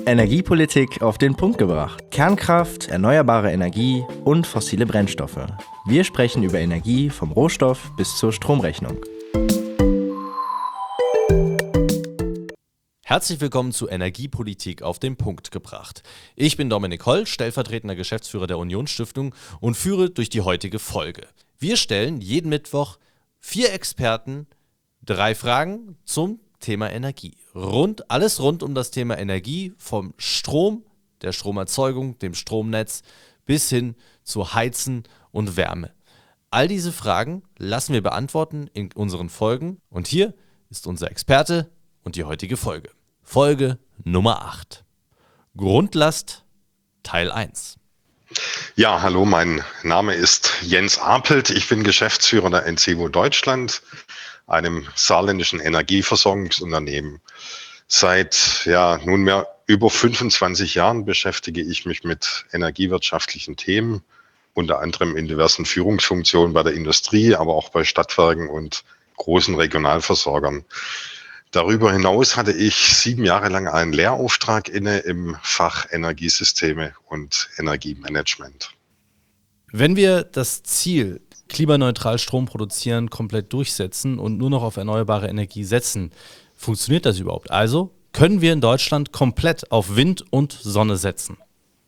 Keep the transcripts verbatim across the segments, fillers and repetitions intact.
Energiepolitik auf den Punkt gebracht. Kernkraft, erneuerbare Energie und fossile Brennstoffe. Wir sprechen über Energie vom Rohstoff bis zur Stromrechnung. Herzlich willkommen zu Energiepolitik auf den Punkt gebracht. Ich bin Dominik Holl, stellvertretender Geschäftsführer der Unionsstiftung und führe durch die heutige Folge. Wir stellen jeden Mittwoch vier Experten drei Fragen zum Thema Energie. Rund, alles rund um das Thema Energie, vom Strom, der Stromerzeugung, dem Stromnetz bis hin zu Heizen und Wärme. All diese Fragen lassen wir beantworten in unseren Folgen und hier ist unser Experte und die heutige Folge. Folge Nummer acht. Grundlast Teil eins. Ja, hallo, mein Name ist Jens Apelt. Ich bin Geschäftsführer der Ensevo Deutschland, einem saarländischen Energieversorgungsunternehmen. Seit ja, nunmehr über fünfundzwanzig Jahren beschäftige ich mich mit energiewirtschaftlichen Themen, unter anderem in diversen Führungsfunktionen bei der Industrie, aber auch bei Stadtwerken und großen Regionalversorgern. Darüber hinaus hatte ich sieben Jahre lang einen Lehrauftrag inne im Fach Energiesysteme und Energiemanagement. Wenn wir das Ziel, klimaneutral Strom produzieren, komplett durchsetzen und nur noch auf erneuerbare Energie setzen, funktioniert das überhaupt? Also können wir in Deutschland komplett auf Wind und Sonne setzen?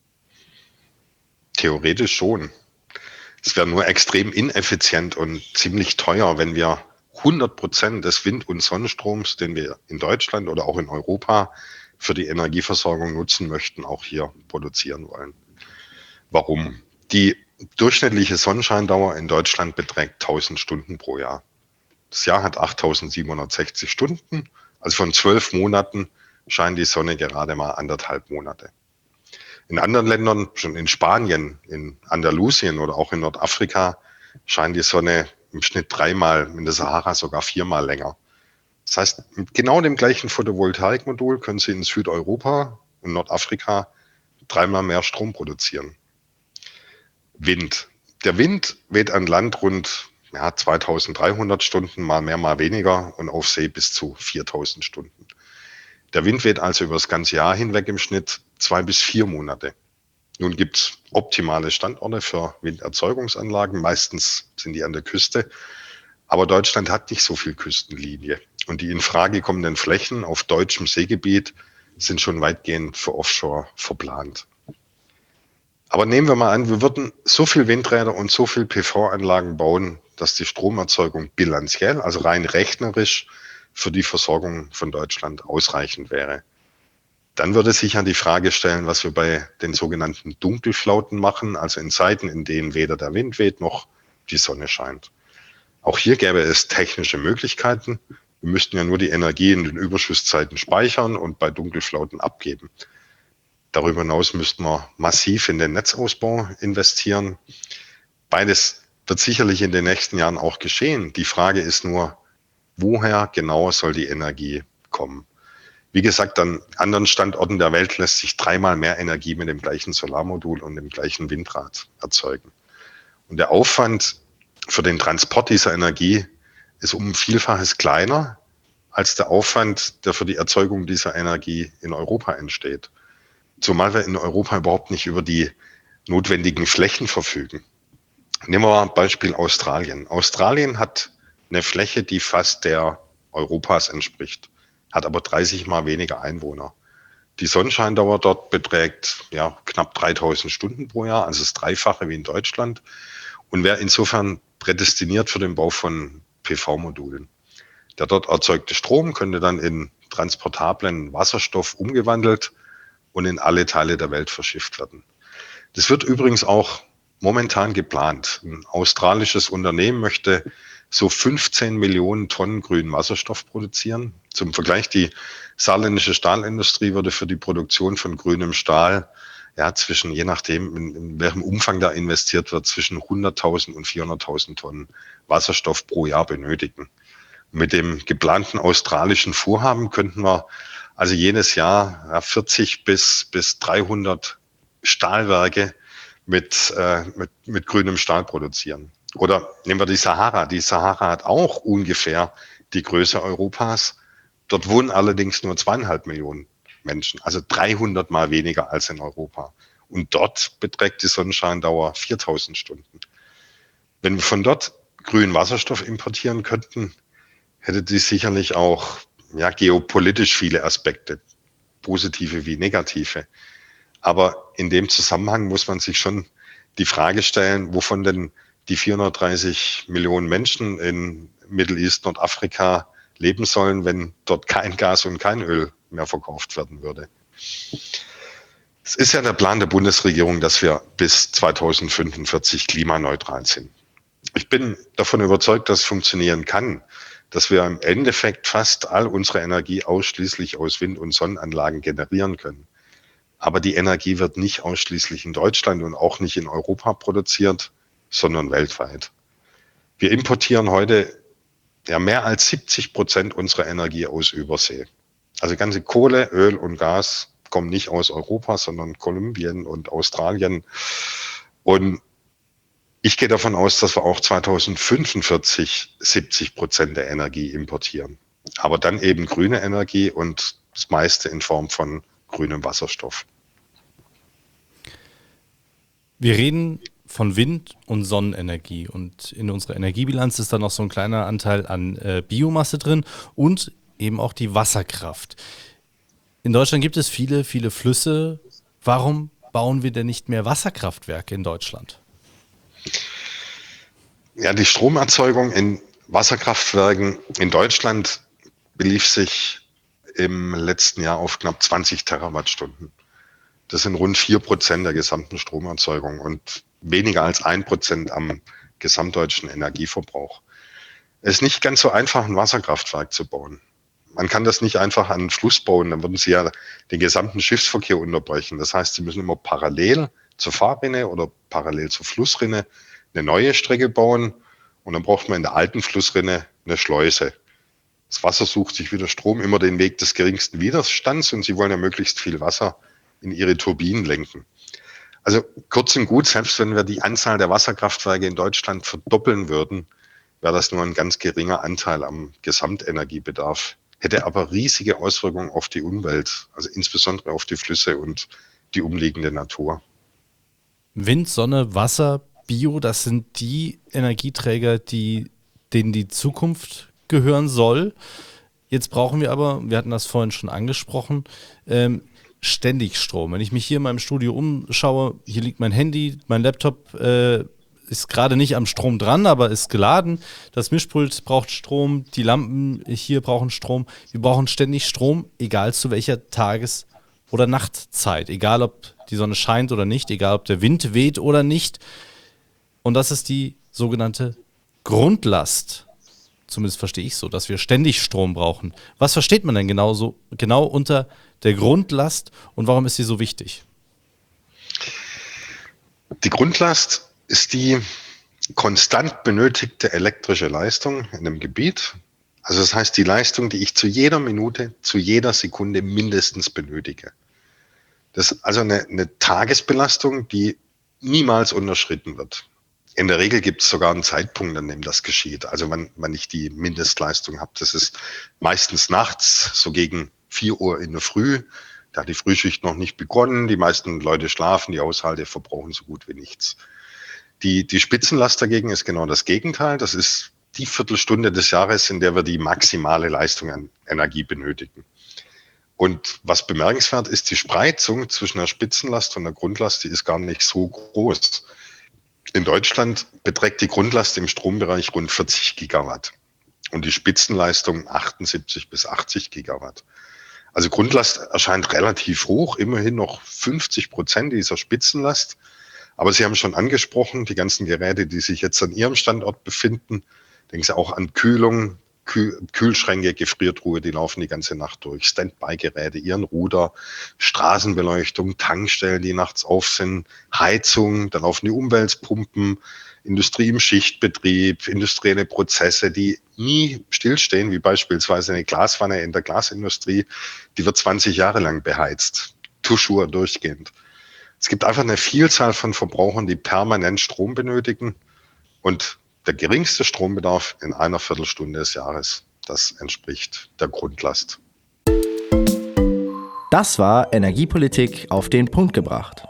Theoretisch schon. Es wäre nur extrem ineffizient und ziemlich teuer, wenn wir hundert Prozent des Wind- und Sonnenstroms, den wir in Deutschland oder auch in Europa für die Energieversorgung nutzen möchten, auch hier produzieren wollen. Warum? Die durchschnittliche Sonnenscheindauer in Deutschland beträgt tausend Stunden pro Jahr. Das Jahr hat achttausendsiebenhundertsechzig Stunden, also von zwölf Monaten scheint die Sonne gerade mal anderthalb Monate. In anderen Ländern, schon in Spanien, in Andalusien oder auch in Nordafrika, scheint die Sonne im Schnitt dreimal, in der Sahara sogar viermal länger. Das heißt, mit genau dem gleichen Photovoltaikmodul können Sie in Südeuropa und Nordafrika dreimal mehr Strom produzieren. Wind. Der Wind weht an Land rund ja, zweitausenddreihundert Stunden, mal mehr, mal weniger und auf See bis zu viertausend Stunden. Der Wind weht also über das ganze Jahr hinweg im Schnitt zwei bis vier Monate. Nun gibt es optimale Standorte für Winderzeugungsanlagen. Meistens sind die an der Küste. Aber Deutschland hat nicht so viel Küstenlinie. Und die in Frage kommenden Flächen auf deutschem Seegebiet sind schon weitgehend für Offshore verplant. Aber nehmen wir mal an, wir würden so viel Windräder und so viel P V-Anlagen bauen, dass die Stromerzeugung bilanziell, also rein rechnerisch, für die Versorgung von Deutschland ausreichend wäre. Dann würde sich ja die Frage stellen, was wir bei den sogenannten Dunkelflauten machen, also in Zeiten, in denen weder der Wind weht noch die Sonne scheint. Auch hier gäbe es technische Möglichkeiten. Wir müssten ja nur die Energie in den Überschusszeiten speichern und bei Dunkelflauten abgeben. Darüber hinaus müssten wir massiv in den Netzausbau investieren. Beides wird sicherlich in den nächsten Jahren auch geschehen. Die Frage ist nur, woher genau soll die Energie kommen? Wie gesagt, an anderen Standorten der Welt lässt sich dreimal mehr Energie mit dem gleichen Solarmodul und dem gleichen Windrad erzeugen. Und der Aufwand für den Transport dieser Energie ist um ein Vielfaches kleiner als der Aufwand, der für die Erzeugung dieser Energie in Europa entsteht. Zumal wir in Europa überhaupt nicht über die notwendigen Flächen verfügen. Nehmen wir mal ein Beispiel Australien. Australien hat eine Fläche, die fast der Europas entspricht, hat aber dreißig Mal weniger Einwohner. Die Sonnenscheindauer dort beträgt ja, knapp dreitausend Stunden pro Jahr, also das Dreifache wie in Deutschland, und wäre insofern prädestiniert für den Bau von P V-Modulen. Der dort erzeugte Strom könnte dann in transportablen Wasserstoff umgewandelt und in alle Teile der Welt verschifft werden. Das wird übrigens auch momentan geplant. Ein australisches Unternehmen möchte so fünfzehn Millionen Tonnen grünen Wasserstoff produzieren. Zum Vergleich, die saarländische Stahlindustrie würde für die Produktion von grünem Stahl, ja, zwischen, je nachdem, in, in welchem Umfang da investiert wird, zwischen hunderttausend und vierhunderttausend Tonnen Wasserstoff pro Jahr benötigen. Mit dem geplanten australischen Vorhaben könnten wir also jedes Jahr ja, vierzig bis, bis dreihundert Stahlwerke mit, äh, mit, mit grünem Stahl produzieren. Oder nehmen wir die Sahara. Die Sahara hat auch ungefähr die Größe Europas. Dort wohnen allerdings nur zweieinhalb Millionen Menschen, also dreihundert Mal weniger als in Europa. Und dort beträgt die Sonnenscheindauer viertausend Stunden. Wenn wir von dort grünen Wasserstoff importieren könnten, hätte dies sicherlich auch ja, geopolitisch viele Aspekte, positive wie negative. Aber in dem Zusammenhang muss man sich schon die Frage stellen, wovon denn die vierhundertdreißig Millionen Menschen in Middle East, Nordafrika leben sollen, wenn dort kein Gas und kein Öl mehr verkauft werden würde. Es ist ja der Plan der Bundesregierung, dass wir bis zweitausendfünfundvierzig klimaneutral sind. Ich bin davon überzeugt, dass es funktionieren kann, dass wir im Endeffekt fast all unsere Energie ausschließlich aus Wind- und Sonnenanlagen generieren können. Aber die Energie wird nicht ausschließlich in Deutschland und auch nicht in Europa produziert, sondern weltweit. Wir importieren heute ja mehr als siebzig Prozent unserer Energie aus Übersee. Also ganze Kohle, Öl und Gas kommen nicht aus Europa, sondern Kolumbien und Australien. Und ich gehe davon aus, dass wir auch zweitausendfünfundvierzig siebzig Prozent der Energie importieren. Aber dann eben grüne Energie und das meiste in Form von grünem Wasserstoff. Wir reden von Wind- und Sonnenenergie und in unserer Energiebilanz ist dann noch so ein kleiner Anteil an äh, Biomasse drin und eben auch die Wasserkraft. In Deutschland gibt es viele, viele Flüsse. Warum bauen wir denn nicht mehr Wasserkraftwerke in Deutschland? Ja, die Stromerzeugung in Wasserkraftwerken in Deutschland belief sich im letzten Jahr auf knapp zwanzig Terawattstunden. Das sind rund vier Prozent der gesamten Stromerzeugung und weniger als ein Prozent am gesamtdeutschen Energieverbrauch. Es ist nicht ganz so einfach, ein Wasserkraftwerk zu bauen. Man kann das nicht einfach an einen Fluss bauen, dann würden Sie ja den gesamten Schiffsverkehr unterbrechen. Das heißt, Sie müssen immer parallel zur Fahrrinne oder parallel zur Flussrinne eine neue Strecke bauen und dann braucht man in der alten Flussrinne eine Schleuse. Das Wasser sucht sich wieder Strom, immer den Weg des geringsten Widerstands und Sie wollen ja möglichst viel Wasser in Ihre Turbinen lenken. Also kurz und gut, selbst wenn wir die Anzahl der Wasserkraftwerke in Deutschland verdoppeln würden, wäre das nur ein ganz geringer Anteil am Gesamtenergiebedarf, hätte aber riesige Auswirkungen auf die Umwelt, also insbesondere auf die Flüsse und die umliegende Natur. Wind, Sonne, Wasser, Bio, das sind die Energieträger, die, denen die Zukunft gehören soll. Jetzt brauchen wir aber, wir hatten das vorhin schon angesprochen, ähm, ständig Strom. Wenn ich mich hier in meinem Studio umschaue, hier liegt mein Handy, mein Laptop äh, ist gerade nicht am Strom dran, aber ist geladen. Das Mischpult braucht Strom, die Lampen hier brauchen Strom. Wir brauchen ständig Strom, egal zu welcher Tages- oder Nachtzeit. Egal, ob die Sonne scheint oder nicht, egal, ob der Wind weht oder nicht. Und das ist die sogenannte Grundlast. Zumindest verstehe ich so, dass wir ständig Strom brauchen. Was versteht man denn genau, so, genau unter der Grundlast und warum ist sie so wichtig? Die Grundlast ist die konstant benötigte elektrische Leistung in einem Gebiet. Also das heißt die Leistung, die ich zu jeder Minute, zu jeder Sekunde mindestens benötige. Das ist also eine, eine Tagesbelastung, die niemals unterschritten wird. In der Regel gibt es sogar einen Zeitpunkt, an dem das geschieht. Also wenn, wenn ich die Mindestleistung habe, das ist meistens nachts, so gegen vier Uhr in der Früh. Da hat die Frühschicht noch nicht begonnen. Die meisten Leute schlafen, die Haushalte verbrauchen so gut wie nichts. Die, die Spitzenlast dagegen ist genau das Gegenteil. Das ist die Viertelstunde des Jahres, in der wir die maximale Leistung an Energie benötigen. Und was bemerkenswert ist, die Spreizung zwischen der Spitzenlast und der Grundlast, die ist gar nicht so groß. In Deutschland beträgt die Grundlast im Strombereich rund vierzig Gigawatt und die Spitzenleistung achtundsiebzig bis achtzig Gigawatt. Also Grundlast erscheint relativ hoch, immerhin noch fünfzig Prozent dieser Spitzenlast. Aber Sie haben schon angesprochen, die ganzen Geräte, die sich jetzt an Ihrem Standort befinden, denken Sie auch an Kühlung, Kühl- Kühlschränke, Gefriertruhe, die laufen die ganze Nacht durch, Standby-Geräte, Ihren Ruder, Straßenbeleuchtung, Tankstellen, die nachts auf sind, Heizung, dann laufen die Umweltpumpen, Industrie im Schichtbetrieb, industrielle Prozesse, die nie stillstehen, wie beispielsweise eine Glaswanne in der Glasindustrie, die wird zwanzig Jahre lang beheizt, toujours durchgehend. Es gibt einfach eine Vielzahl von Verbrauchern, die permanent Strom benötigen und der geringste Strombedarf in einer Viertelstunde des Jahres, das entspricht der Grundlast. Das war Energiepolitik auf den Punkt gebracht.